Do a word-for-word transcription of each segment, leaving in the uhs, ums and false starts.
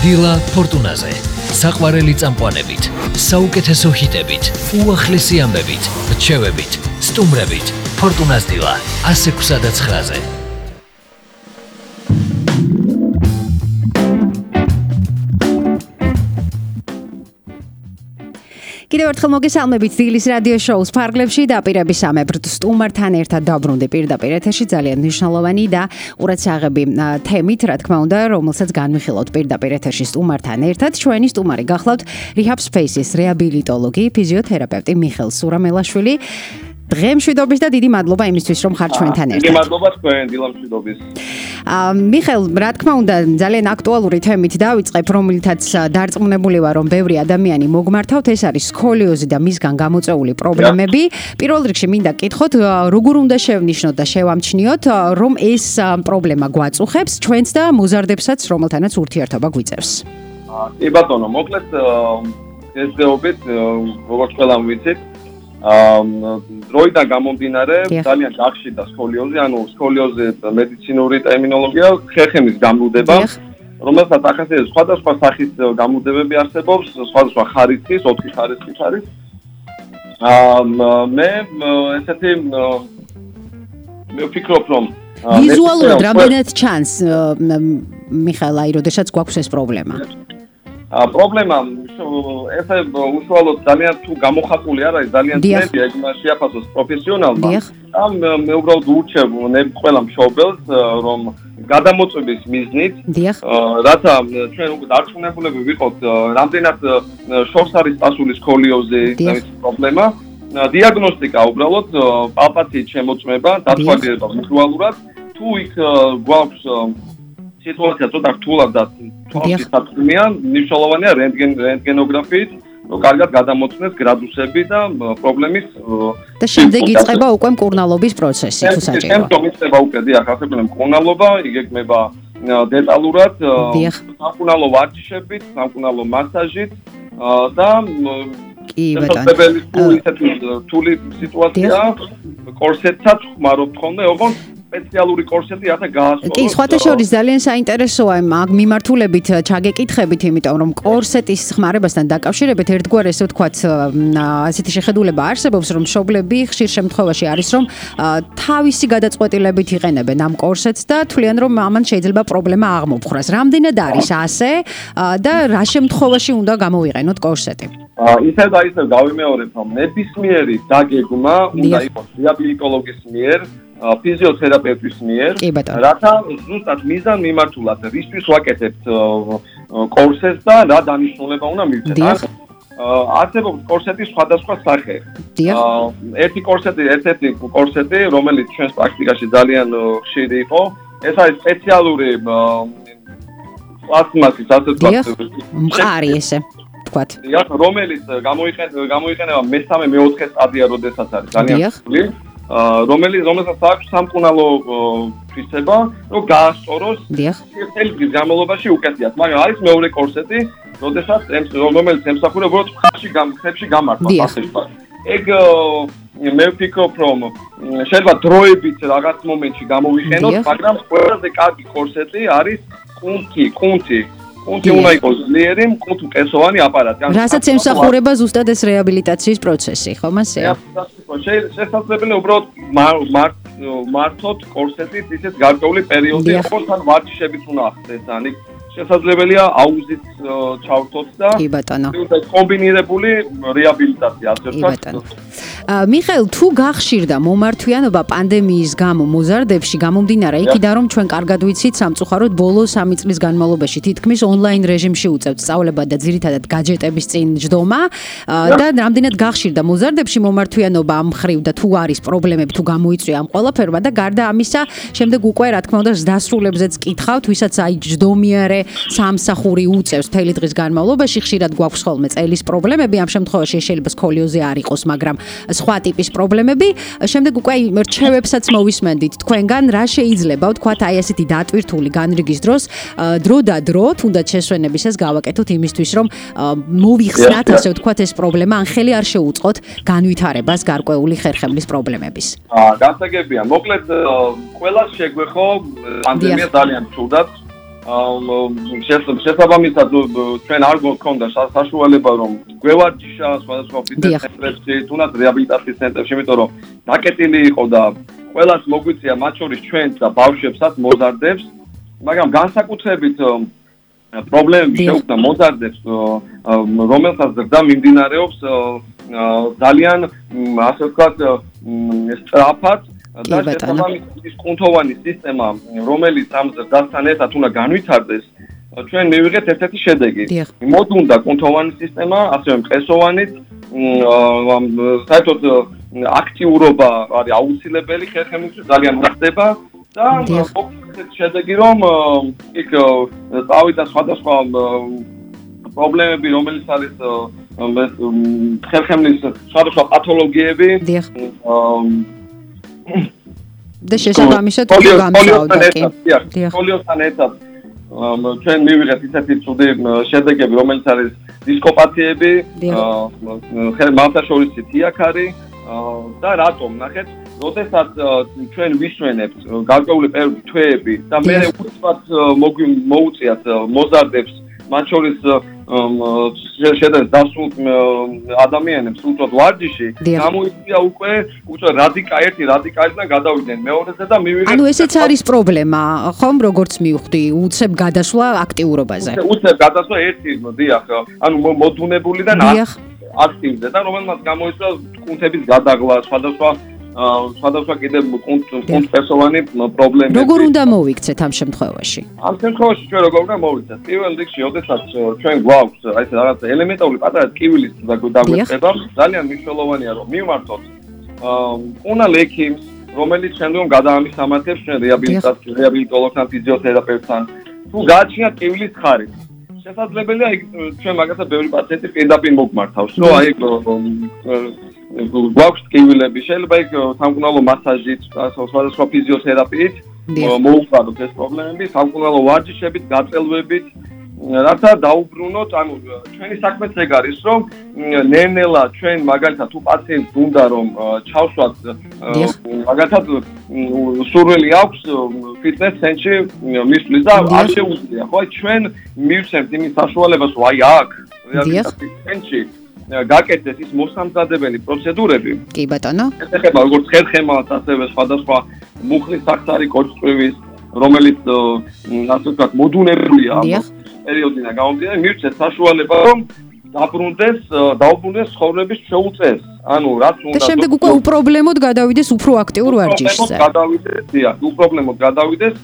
დილა ფორტუნაზე. საყვარელი წამყვანებით, საუკეთესო ჰიტებით, უახლესი ამბებით, რჩევებით, სტუმრებით. ფორტუნას დილა ასი ექვსი ცხრაზე. კიდევ ერთხელ მოგესალმებით დილის რადიო შოუს ფარგლებში დაპირების სამებრ სტუმართან ერთად დაბრუნდი პირდაპირ ეთერში ძალიან მნიშვნელოვანი და ყურადსაღები თემით, რა თქმა უნდა, რომელსაც განვიხილავთ პირდაპირ ეთერში სტუმართან ერთად. ჩვენი სტუმარი გახლავთ Rehab Space-ის რეაბილიტოლოგი, ფიზიოთერაპევტი მიხეილ სურამელაშვილი. დღემშვიდობის და დიდი მადლობა იმისთვის, რომ ხართ ჩვენთან ერთად. დიდი მადლობა თქვენ, დილამშვიდობის. მიხეილ, რა თქმა უნდა, ძალიან აქტუალური თემით დავიწყებ, რომელთაც დარწმუნებული ვარ, რომ ბევრი ადამიანი მოგმართავთ, ეს არის სკოლიოზი და მისგან გამოწვეული პრობლემები. პირველ რიგში მინდა გკითხოთ, როგორ უნდა შევნიშნოთ და შევამჩნიოთ, რომ ეს პრობლემა გვაწუხებს ჩვენც და მოზარდებსაც, რომელთანაც ურთიერთობა გვიწევს. კი ბატონო, მოკლედ დღესდღეობით, როგორც ყველამ ვიცით, დროიდან გამომდინარე ძალიან გახშირდა სკოლიოზი, ანუ სკოლიოზი მედიცინური ტერმინოლოგია ხერხემის გამრუდება, რომელსაც ახასიათებს სხვადასხვა სახის გამრუდებები არსებობს, სხვადასხვა ხარისხის, ოთხი ხარისხის არის. მე ესეთი მე ვფიქრობ, რომ ვიზუალურად რამდენად ჩანს მიხეილ, აი, როდესაც გვაქვს ეს პრობლემა? პრობლემა ესე უშუალოდ ძალიან თუ გამოხატული არ არის, ძალიან ძნელია ეგ შეაფასოს პროფესიონალმა. ამ მე უბრალოდ ურჩევ ყველა მშობელს, რომ გადამოწვევის მიზნით, რათა ჩვენ უკვე დარწმუნებულები ვიყოთ, რამდენად შორს არის წასული სკოლიოზი ეს პრობლემა. დიაგნოსტიკა უბრალოდ პალპაციით შემოწმება, დათვალიერება ვიზუალურად, თუ იქ გვაქვს სიტუაცია ცოტა რთულად და თვალის საწმია, მნიშვნელოვანია რენტგენ რენტგენოგრაფიით, რომ კარგად გადამოწმდეს გრადუსები და პრობლემის და შემდეგ იწყება უკვე მკურნალობის პროცესი, თუ საჭიროა. შემდგომ იწყება უკვე დიახ, ასეთქო მკურნალობა, იგეგმება დეტალურად, სამკურნალო ვარჯიშებით, სამკურნალო მასაჟით და კი ბატონო. თუ ისეთი რთული სიტუაცია, კორსეტსაც ხმარობთ ხოლმე, ოღონდ სპეციალური კორსეტი რათა გაასწოროს. კი, სხვათა შორის ძალიან საინტერესოა მაგ მიმართულებით ჩაგეკითხებით, იმიტომ რომ კორსეტის ხმარებასთან დაკავშირებით ერთგვარ ესე ვთქვათ, ასეთი შეხედულება არსებობს, რომ მშობლები ხშირ შემთხვევაში არის, რომ თავისი გადაწყვეტილებით იყენებენ ამ კორსეტს და თვლიან, რომ ამან შეიძლება პრობლემა აღმოფხრას. რამდენად არის ასე და რა შემთხვევაში უნდა გამოვიყენოთ კორსეტი? ისევ და ისევ გავიმეორებ, რომ ნებისმიერი დაგეგმა უნდა იყოს რეაბილიტოლოგის მიერ, ფიზიოთერაპევტის მიერ, რათა ზუსტად მიზან მიმართულად რისთვის ვაკეთებთ კორსეტს და რა დანიშნულება უნდა მივცეთ. არსებობს კორსეტის სხვადასხვა სახე. ერთი კორსეტი, ერთ-ერთი კორსეტი, რომელიც ჩვენს პრაქტიკაში ძალიან ხშირი იყო, ეს არის სპეციალური პლასტმასის, ასე ვთქვათ, მყარი ესე. რომელიც გამოიყენება მესამე მეოთხე სტადია, როდესაც არის ძალიან რთული, რომელიც რომელსაც აქვს სამკურნალო თვისება, რომ გაასწოროს წელი წლის განმავლობაში უკეთიათ. მაგრამ არის მეორე კორსეტი, როდესაც რომელიც ემსახურება უბრალოდ ხებში გამართვას. ეგ მე ვფიქრობ, რომ შეიძლება დროებით რაღაც მომენტში გამოვიყენოთ, მაგრამ ყველაზე კარგი კორსეტი არის კუნთი, კუნთი. კუნთი უნდა იყოს ძლიერი, კუნთუკესოვანი აპარატი. რასაც ემსახურება ზუსტად ეს რეაბილიტაციის პროცესი, ხომ ასეა? შესაძლებელია უბრალოდ მართოთ კორსეტით ისეთ გარკვეული პერიოდი, როგორც თან ვარჯიშებით უნდა ახდეთ, ან შესაძლებელია აუზით ჩავთოთ და კომბინირებული რეაბილიტაცია ასე ვთქვათ. მიხეილ, თუ გახშირდა მომართვიანობა პანდემიის გამო მოზარდებში გამომდინარე იქიდან, რომ ჩვენ კარგად ვიცით სამწუხაროდ ბოლო სამი წლის განმავლობაში თითქმის ონლაინ რეჟიმში უწევთ სწავლება და ძირითადად გაჯეტების წინ ჯდომა და რამდენად გახშირდა მოზარდებში მომართვიანობა ამ მხრივ და თუ არის პრობლემები თუ გამოიწვია ამ ყველაფერმა და გარდა ამისა, შემდეგ უკვე რა თქმა უნდა დასრულებზეც კითხავთ, ვისაც აი ჯდომიარე სამსახური უწევს მთელი დღის განმავლობაში, ხშირად გვაქვს ხოლმე წელის პრობლემები, ამ შემთხვევაში შეიძლება სკოლიოზი არ იყოს, მაგრამ სხვა ტიპის პრობლემები. შემდეგ უკვე რჩევებსაც მოვისმენდით თქვენგან, რა შეიძლება ვთქვათ აი ესეთი დატვირთული განრიგის დროს დრო და დრო, თუნდაც შესვენებისას გავაკეთოთ იმისთვის, რომ მოვიხსნათ, ასე ვთქვათ, ეს პრობლემა, ან ხელი არ შეუწყოთ განვითარებას გარკვეული ხერხემლის პრობლემების. აა, გასაგებია. მოკლედ, ყველას შეგვეხო პანდემია ძალიან ცუდად. შესაბამისად ჩვენ არ გვქონდა საშუალება რომ გვევარჯიშა სხვადასხვა ფიტნეს ცენტრებში, თუნდაც რეაბილიტაციის ცენტრებში, იმიტომ რომ დაკეტილი იყო და ყველას მოგვიწია მათ შორის ჩვენს და ბავშვებსაც მოზარდებს, მაგრამ განსაკუთრებით პრობლემები შეუქმნა მოზარდებს, რომელსაც ზრდა მიმდინარეობს ძალიან ასე ვთქვათ სწრაფად და შესაბამისად კუნთოვანი სისტემა, რომელიც ამ ზრდასთან ერთად უნდა განვითარდეს, ჩვენ მივიღეთ ერთ-ერთი შედეგი. მოდუნდა კუნთოვანი სისტემა, ასევე მყესოვანით, საერთოდ აქტიურობა არის აუცილებელი ხერხემლისთვის, ძალიან მოხდება და შედეგი რომ იქ წავიდა სხვადასხვა პრობლემები, რომელიც არის ხერხემლის სხვადასხვა პათოლოგიები და შესაბამისად გამწავდა კი. პოლიოსთან ერთად ჩვენ მივიღეთ ისეთი ცუდი შედეგები, რომელიც არის დისკოპათიები, ხერხემლთაშორისი თიაქარი და რატომ ნახეთ, როდესაც ჩვენ ვისვენებთ გარკვეული პერიოდი თვეები და მე უცბად მოუწიათ მოზარდებს, მათ შორის შედარებით დასულ ადამიანებს უწოდ ვარჯიში, გამოიწვია უკვე უწოდ რადიკა ერთი რადიკალიდან გადავიდნენ მეორეზე და მივიღეთ. ანუ ესეც არის პრობლემა, ხომ, როგორც მივხვდი, უცებ გადასვლა აქტიურობაზე. უცებ გადასვლა ერთი, დიახ, ანუ მოდუნებულიდან აქტივზე და რომელმაც გამოიწვია კუნთების გადაღლა, სხვადასხვა სხვადასხვა კიდევ კუნთპერსოვანი პრობლემები. როგორ უნდა მოვიქცეთ ამ შემთხვევაში? ამ შემთხვევაში ჩვენ როგორ უნდა მოვიქცეთ? პირველ რიგში, როდესაც ჩვენ გვაქვს აი ეს რაღაც ელემენტარული პატარა ტკივილის დაგვეწყება, ძალიან მნიშვნელოვანია რომ მივმართოთ უნალ ექიმს, რომელიც შემდგომ გადაამისამართებს ჩვენ რეაბილიტაციას, რეაბილიტოლოგთან, ფიზიოთერაპევტთან, თუ გააჩნიათ ტკივილის ხარი. შესაძლებელია ჩვენ მაგასაც ბევრი პაციენტი პირდაპირ მოგმართავს, რომ აი გვაქვს ტკივილები, შეიძლება იქ სამკურნალო მასაჟით, სხვადასხვა ფიზიოთერაპიით მოუყაროთ ეს პრობლემები, სამკურნალო ვარჯიშებით, გაწელვებით, რათა დაუბრუნოთ, ანუ ჩვენი საქმეც ეგ არის, რომ ნელ-ნელა ჩვენ მაგალითად თუ პაციენტს უნდა რომ ჩავსვათ, მაგალითად სურვილი აქვს ფიტნეს ცენტრში მისვლის და არ შეუძლია, ხო? ჩვენ მივცემთ იმის საშუალებას, რომ აი აქ რეაბილიტაციის ცენტრში გაკეთდეს ის მოსამზადებელი პროცედურები. კი ბატონო. ეს ეხება როგორც ხერხემალს, ასევე სხვადასხვა მუხლის საქსარი კოჭწვივის, რომელიც ასე ვთქვათ მოდუნებულია პერიოდიდან გამომდინარე, მივცეთ საშუალება რომ დაბრუნდეს, დაუბრუნდეს ცხოვრების შეუწეს. ანუ რაც უნდა და შემდეგ უკვე უპრობლემოდ გადავიდეს უფრო აქტიურ ვარჯიშზე. გადავიდეს, დიახ, უპრობლემოდ გადავიდეს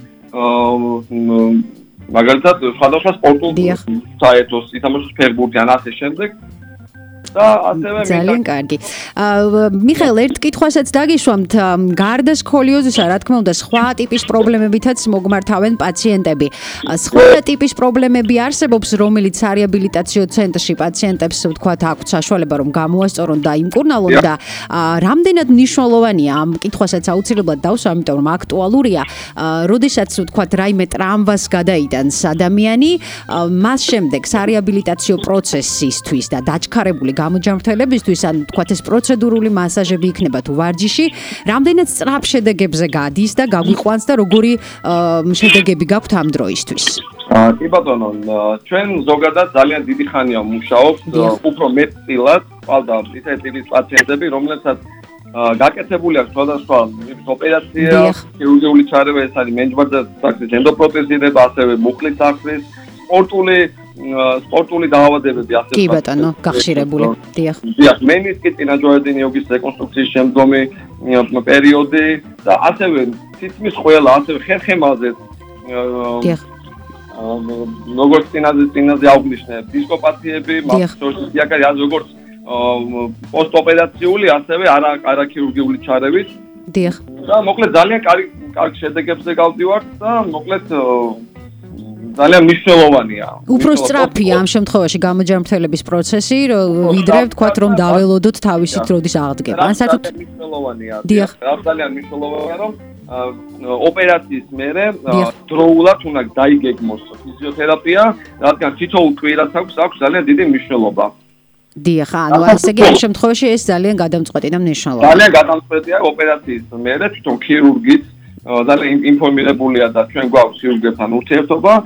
მაგალითად სხვადასხვა სპორტულ საერთოს ითამაშოს ფეხბურთი ან ასე შემდეგ. და ასევე ძალიან კარგი. მიხეილ, ერთ კითხვასაც დაგიშვამთ, გარდა სკოლიოზისა, რა თქმა უნდა, სხვა ტიპის პრობლემებითაც მოგმართავენ პაციენტები. სხვა ტიპის პრობლემები არსებობს, რომელიც რეაბილიტაციო ცენტრში პაციენტებს, ვთქვათ, აქვთ საშუალება რომ გამოასწორონ და იმკურნალონ და რამდენად მნიშვნელოვანია ამ კითხვასაც აუცილებლად დავსვა, ამიტომ რომ აქტუალურია, როდესაც ვთქვათ, რაიმე ტრამვას გადაიტანს ადამიანი, მას შემდეგ სარეაბილიტაციო პროცესისთვის და დაჩქარებული გამოჯანმრთელებისთვის, ან თქვათ ეს პროცედურული მასაჟები იქნება თუ ვარჯიში, რამდენად სწრაფ შედეგებზე გადის და გაგვიყვანს და როგორი შედეგები გაქვთ ამ დროისთვის? კი ბატონო, ჩვენ ზოგადად ძალიან დიდი ხანია ვმუშაობთ, უფრო მეტწილად ყავდა ისეთი ტიპის პაციენტები, რომლებსაც გაკეთებული აქვს სხვადასხვა ოპერაცია, ქირურგიული ჩარევა, ეს არის მენჯვარდას საქმის ენდოპროთეზირება, ასევე მუხლის საქმის, სპორტული სპორტული დაავადებები ასე კი ბატონო, გახშირებული. დიახ. დიახ, მენისკის წინაჯვარედინიობის რეკონსტრუქციის შემდგომი პერიოდი და ასევე თითქმის ყველა, ასევე ხერხემალზე დიახ. როგორც წინაზე წინაზე აღვნიშნე, დისკოპათიები, მასშტაბის თიაქარი, ასე როგორც პოსტოპერაციული, ასევე არა არაქირურგიული ჩარევით. დიახ. და მოკლედ ძალიან კარგი კარგი შედეგებზე გავდივართ და მოკლედ ძალიან მნიშვნელოვანია. უფრო სწრაფია ამ შემთხვევაში გამოჯანმრთელების პროცესი, ვიდრე ვთქვათ, რომ დაველოდოთ თავისით როდის აღდგება. ან საერთოდ მნიშვნელოვანია. დიახ. ძალიან მნიშვნელოვანია, რომ ოპერაციის მერე დროულად უნდა დაიგეგმოს ფიზიოთერაპია, რადგან თითოეულ კვირას აქვს აქვს ძალიან დიდი მნიშვნელობა. დიახ, ანუ ესე იგი ამ შემთხვევაში ეს ძალიან გადამწყვეტი და მნიშვნელოვანია. ძალიან გადამწყვეტია ოპერაციის მერე თვითონ ქირურგიც ძალიან ინფორმირებულია და ჩვენ გვაქვს ქირურგებთან ურთიერთობა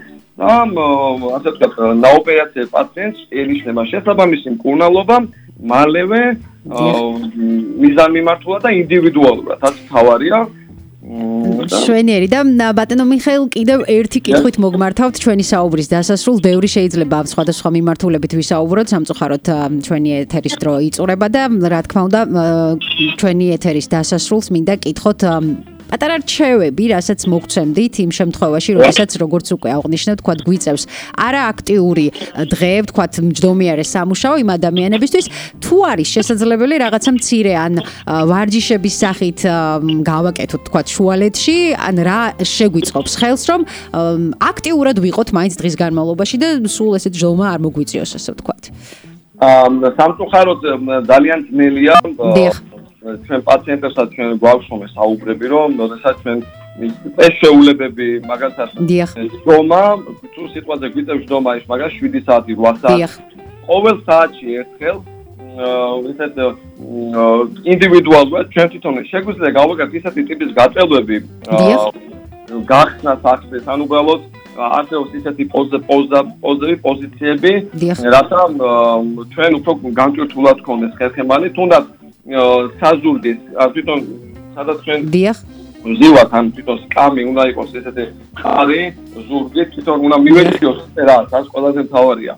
ამ ასე ვთქვათ, ნაოპერაციო პაციენტს ენიშნება შესაბამისი მკურნალობა მალევე მიზანმიმართულად და ინდივიდუალურად, რაც თავარია. შვენიერი და ბატონო მიხეილ კიდევ ერთი კითხვით მოგმართავთ ჩვენი საუბრის დასასრულს. ბევრი შეიძლება სხვადასხვა მიმართულებით ვისაუბროთ, სამწუხაროდ ჩვენი ეთერის დრო იწურება და რა თქმა უნდა ჩვენი ეთერის დასასრულს მინდა კითხოთ პატარა რჩევები, რასაც მოგცემდით იმ შემთხვევაში, როდესაც როგორც უკვე აღნიშნეთ, თქვა გვიწევს არააქტიური დღე, თქვა მჯდომიარე სამუშაო იმ ადამიანებისთვის, თუ არის შესაძლებელი რაღაცა მცირე ან ვარჯიშების სახით გავაკეთოთ, თქვა შუალედში, ან რა შეგვიწყობს ხელს, რომ აქტიურად ვიყოთ მაინც დღის განმავლობაში და სულ ესეთ ჯდომა არ მოგვიწიოს, ასე ვთქვათ. სამწუხაროდ ძალიან ძნელია ჩვენ პაციენტებსაც ჩვენ გვაქვს რომ საუბრები რომ როდესაც ჩვენ ეს შეულებები მაგალითად ჯდომა თუ სიტყვაზე გვიწევს ჯდომა ის მაგას შვიდი საათი რვა საათი ყოველ საათში ერთხელ ესეთ ინდივიდუალურად ჩვენ თვითონ შეგვიძლია გავაკეთოთ ისეთი ტიპის გაწელვები გახსნა სახსეს ან უბრალოდ არსებობს ისეთი პოზა პოზა პოზები პოზიციები რათა ჩვენ უფრო განჭურთულად გქონდეს ხერხემალი თუნდაც საზურგის თვითონ სადაც ჩვენ ვზივართ ან თვითონ სკამი უნდა იყოს ესეთი ხარი ზურგი თვითონ უნდა მივეციოს რა ეს ყველაზე მთავარია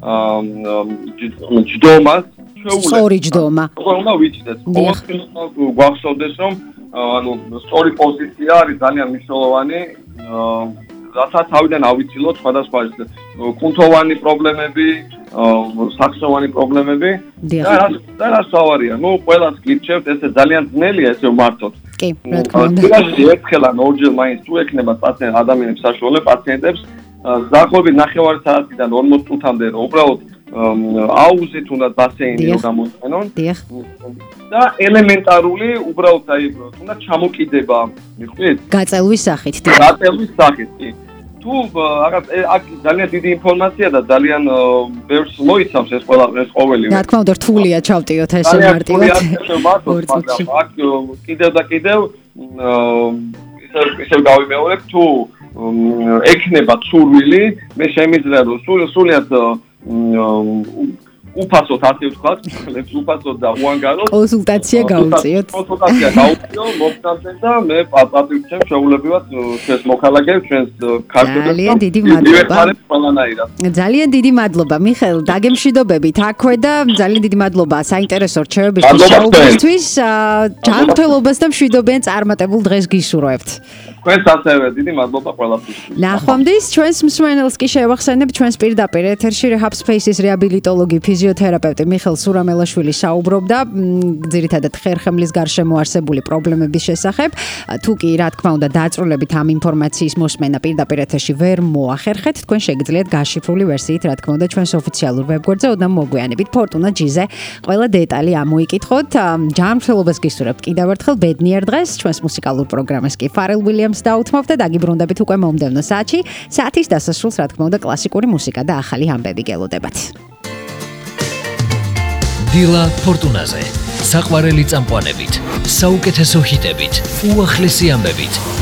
ჯდომას სწორი ჯდომა უნდა ვიცით ყოველთვის გვახსოვდეს რომ ანუ სწორი პოზიცია არის ძალიან მნიშვნელოვანი რათა თავიდან ავიცილოთ სხვადასხვა კუნთოვანი პრობლემები საქსოვანი პრობლემები და რა სავარია ნუ ყველას გირჩევთ ესე ძალიან ძნელია ესე ვმართოთ კი რა თქმა უნდა ერთხელ ან ორჯერ მაინც თუ ექნება პაციენტ ადამიანებს საშუალება პაციენტებს დაახლოებით ნახევარი საათიდან ორმოც წუთამდე რომ უბრალოდ აუზით უნდა ბასეინი რომ გამოიყენონ და ელემენტარული უბრალოდ აი უნდა ჩამოკიდება მიხვდით გაწელვის სახით გაწელვის სახით კი თუ რაღაც აქ ძალიან დიდი ინფორმაცია და ძალიან ბევრს მოიცავს ეს ყველა ეს ყოველი რა თქმა უნდა რთულია ჩავტიოთ ესე მარტივად მაგრამ აქ კიდევ და კიდევ ისე ისე გავიმეორებ თუ ექნება ცურვილი მე შემიძლია რომ სულიად უფასოდ ასე ვთქვათ, უფასოდ და უანგაროდ კონსულტაცია გავუწიოთ. კონსულტაცია გავუწიო, მოგწამეთ და მე პატრიოტებს შეულებივად ჩვენს მოქალაქეებს, ჩვენს ქართველებს. ძალიან დიდი მადლობა. ძალიან დიდი მადლობა, მიხეილ, დაგემშვიდობებით აქვე და ძალიან დიდი მადლობა საინტერესო რჩევებისთვის, საუბრისთვის, ჯანმრთელობას და მშვიდობიან წარმატებულ დღეს გისურვებთ. თქვენს ასევე დიდი მადლობა ყველაფრის. ნახვამდის ჩვენს მსმენელს კი შევახსენებ ჩვენს პირდაპირ ეთერში Rehab Space-ის რეაბილიტოლოგი ფიზიოთერაპევტი მიხეილ სურამელაშვილი საუბრობდა ძირითადად ხერხემლის გარშემო არსებული პრობლემების შესახებ. თუ კი რა თქმა უნდა დაწვრილებით ამ ინფორმაციის მოსმენა პირდაპირ ეთერში ვერ მოახერხეთ, თქვენ შეგიძლიათ გაშიფრული ვერსიით რა თქმა უნდა ჩვენს ოფიციალურ ვებგვერდზე ოდნავ მოგვიანებით ფორტუნა ჯიზე ყველა დეტალი ამოიკითხოთ. ჯანმრთელობას გისურვებთ კიდევ ერთხელ ბედნიერ დღეს ჩვენს მუსიკალურ პროგრამას კი Pharrell Williams დაუთმობთ და დაგიბრუნდებით უკვე მომდევნო საათში. საათის დასასრულს რა თქმა უნდა კლასიკური მუსიკა და ახალი ამბები გელოდებათ. დილა ფორტუნაზე საყვარელი წამყვანებით, საუკეთესო ჰიტებით, უახლესი ამბებით.